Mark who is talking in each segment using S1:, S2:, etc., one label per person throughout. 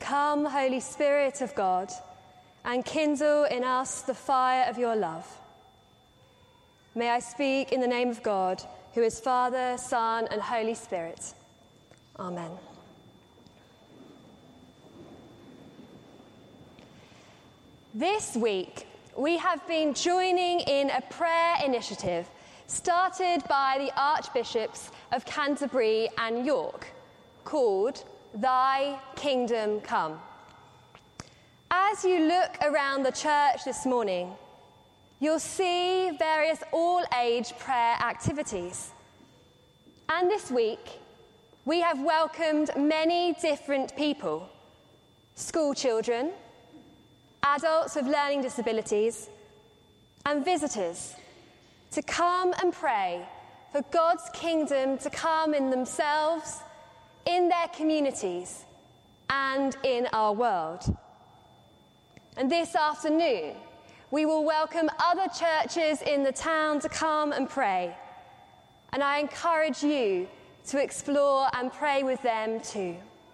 S1: Come, Holy Spirit of God, and kindle in us the fire of your love. May I speak in the name of God, who is Father, Son, and Holy Spirit. Amen. This week, we have been joining in a prayer initiative started by the Archbishops of Canterbury and York, called Thy Kingdom Come. As you look around the church this morning, you'll see various all-age prayer activities. And this week, we have welcomed many different people: school children, adults with learning disabilities, and visitors to come and pray for God's kingdom to come in themselves, in their communities, and in our world. And this afternoon, we will welcome other churches in the town to come and pray. And I encourage you to explore and pray with them too.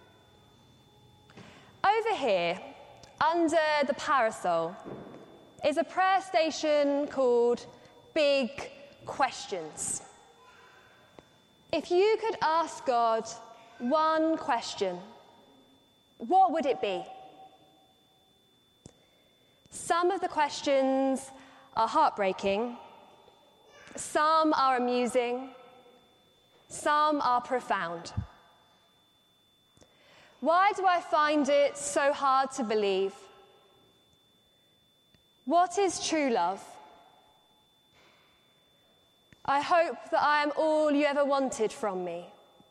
S1: Over here, under the parasol, is a prayer station called Big Questions. If you could ask God one question, what would it be? Some of the questions are heartbreaking, some are amusing, some are profound. Why do I find it so hard to believe? What is true love? I hope that I am all you ever wanted from me.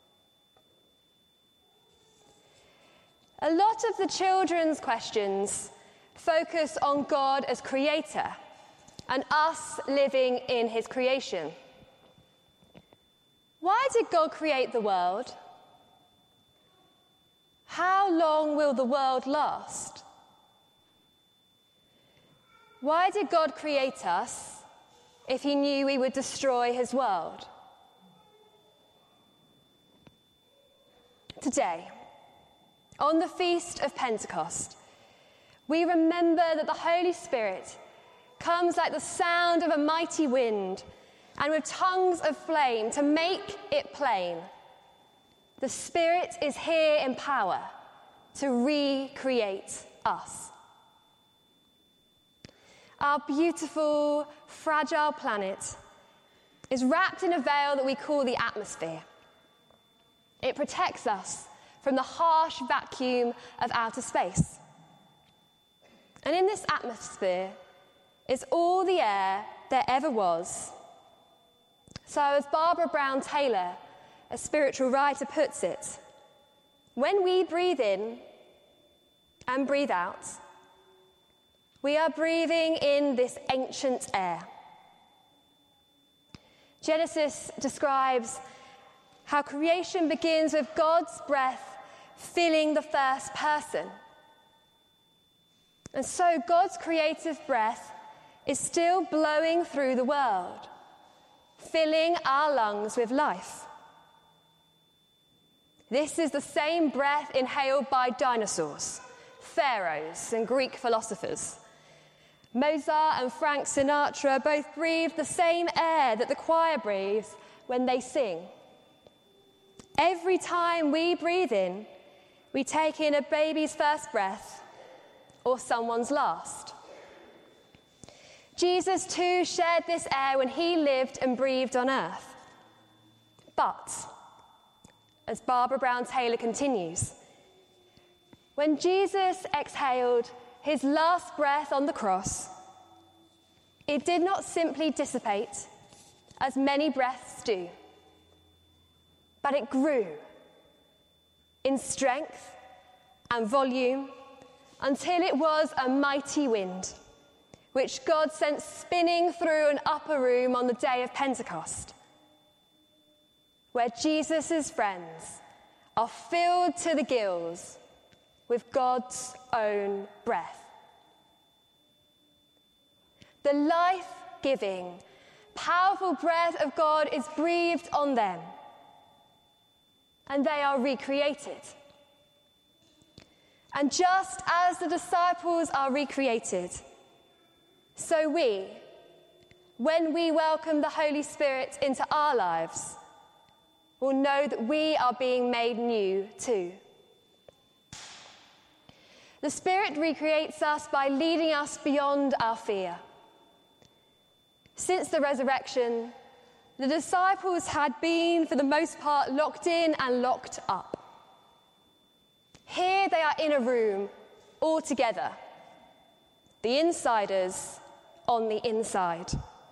S1: A lot of the children's questions focus on God as creator and us living in his creation. Why did God create the world? How long will the world last? Why did God create us if he knew we would destroy his world? Today, on the Feast of Pentecost, we remember that the Holy Spirit comes like the sound of a mighty wind and with tongues of flame to make it plain. The Spirit is here in power to recreate us. Our beautiful, fragile planet is wrapped in a veil that we call the atmosphere. It protects us from the harsh vacuum of outer space. And in this atmosphere is all the air there ever was. So as Barbara Brown Taylor, a spiritual writer, puts it, when we breathe in and breathe out, we are breathing in this ancient air. Genesis describes how creation begins with God's breath filling the first person. And so God's creative breath is still blowing through the world, filling our lungs with life. This is the same breath inhaled by dinosaurs, pharaohs, and Greek philosophers. Mozart and Frank Sinatra both breathed the same air that the choir breathes when they sing. Every time we breathe in, we take in a baby's first breath or someone's last. Jesus too shared this air when he lived and breathed on earth. But, as Barbara Brown Taylor continues, when Jesus exhaled his last breath on the cross, it did not simply dissipate, as many breaths do, but it grew in strength and volume until it was a mighty wind, which God sent spinning through an upper room on the day of Pentecost, where Jesus' friends are filled to the gills with God's own breath. The life-giving, powerful breath of God is breathed on them, and they are recreated. And just as the disciples are recreated, so we, when we welcome the Holy Spirit into our lives, will know that we are being made new too. The Spirit recreates us by leading us beyond our fear. Since the resurrection, the disciples had been, for the most part, locked in and locked up. Here they are in a room, all together. The insiders on the inside.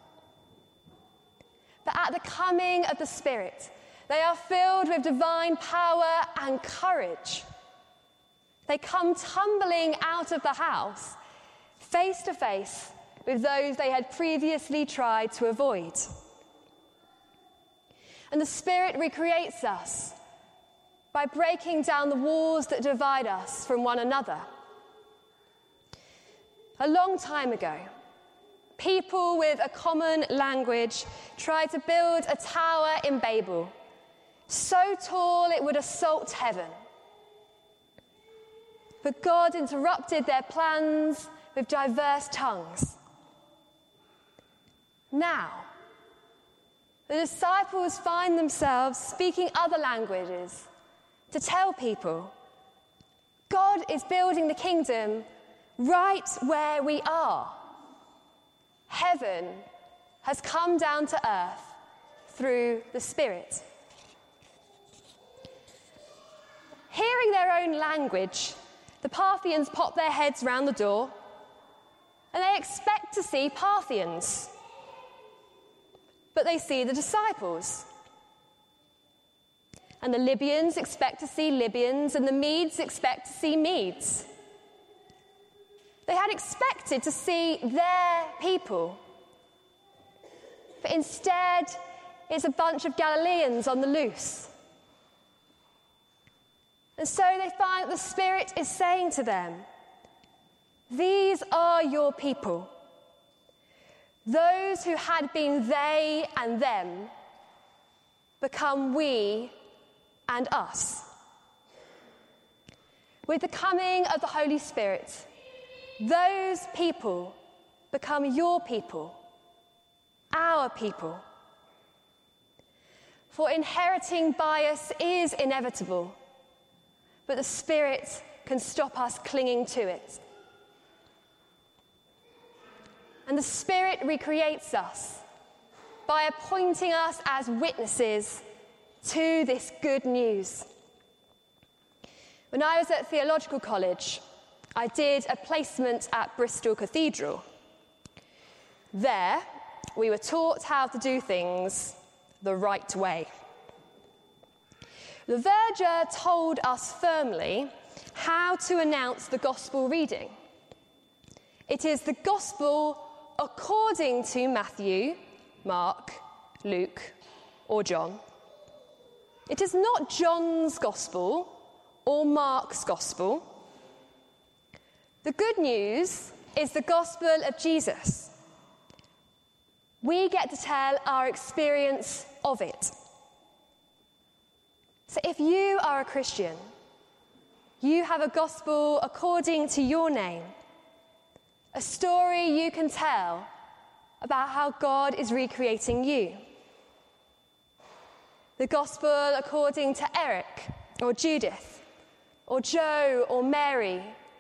S1: But at the coming of the Spirit, they are filled with divine power and courage. They come tumbling out of the house, face to face with those they had previously tried to avoid. And the Spirit recreates us by breaking down the walls that divide us from one another. A long time ago, people with a common language tried to build a tower in Babel, so tall it would assault heaven. But God interrupted their plans with diverse tongues. Now, the disciples find themselves speaking other languages to tell people God is building the kingdom right where we are. Heaven has come down to earth through the Spirit. Hearing their own language, the Parthians pop their heads round the door, and they expect to see Parthians. But they see the disciples. And the Libyans expect to see Libyans, and the Medes expect to see Medes. They had expected to see their people. But instead, it's a bunch of Galileans on the loose. And so they find that the Spirit is saying to them, these are your people. Those who had been they and them become we and us. With the coming of the Holy Spirit, those people become your people, our people. For inheriting bias is inevitable, but the Spirit can stop us clinging to it. And the Spirit recreates us by appointing us as witnesses to this good news. When I was at theological college, I did a placement at Bristol Cathedral. There, we were taught how to do things the right way. The verger told us firmly how to announce the gospel reading. It is the gospel according to Matthew, Mark, Luke, or John. It is not John's gospel or Mark's gospel. The good news is the gospel of Jesus. We get to tell our experience of it. So if you are a Christian, you have a gospel according to your name, a story you can tell about how God is recreating you. The gospel according to Eric or Judith or Joe or Mary.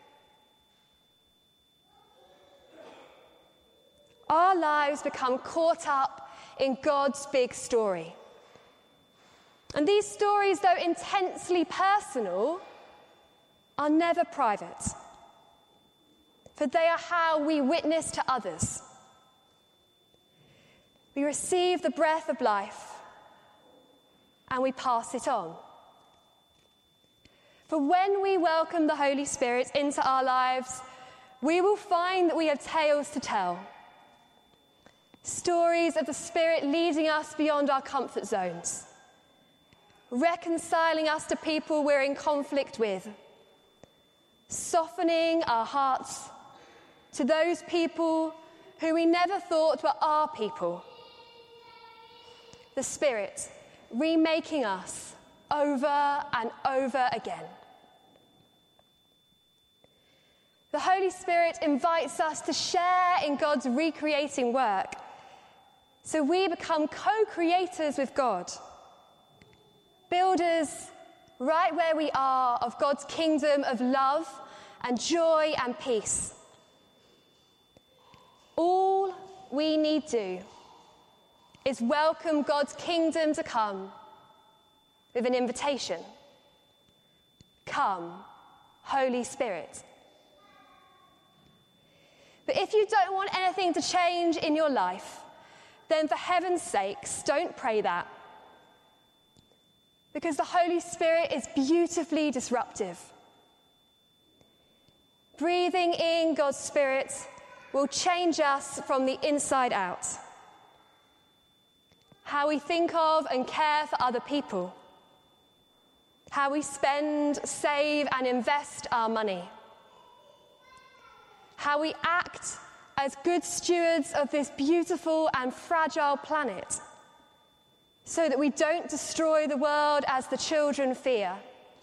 S1: Our lives become caught up in God's big story. And these stories, though intensely personal, are never private. For they are how we witness to others. We receive the breath of life and we pass it on. For when we welcome the Holy Spirit into our lives, we will find that we have tales to tell. Stories of the Spirit leading us beyond our comfort zones, reconciling us to people we're in conflict with, softening our hearts to those people who we never thought were our people. The Spirit remaking us over and over again. The Holy Spirit invites us to share in God's recreating work, so we become co-creators with God, builders right where we are of God's kingdom of love and joy and peace. All we need do is welcome God's kingdom to come with an invitation. Come, Holy Spirit. But if you don't want anything to change in your life, then for heaven's sakes, don't pray that. Because the Holy Spirit is beautifully disruptive. Breathing in God's Spirit will change us from the inside out. How we think of and care for other people. How we spend, save, and invest our money. How we act as good stewards of this beautiful and fragile planet, so that we don't destroy the world as the children fear.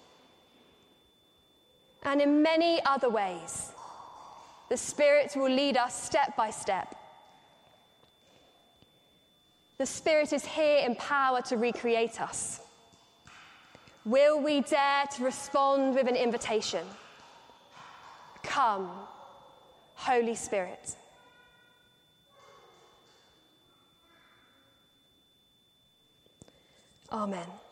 S1: And in many other ways, the Spirit will lead us step by step. The Spirit is here in power to recreate us. Will we dare to respond with an invitation? Come, Holy Spirit. Amen.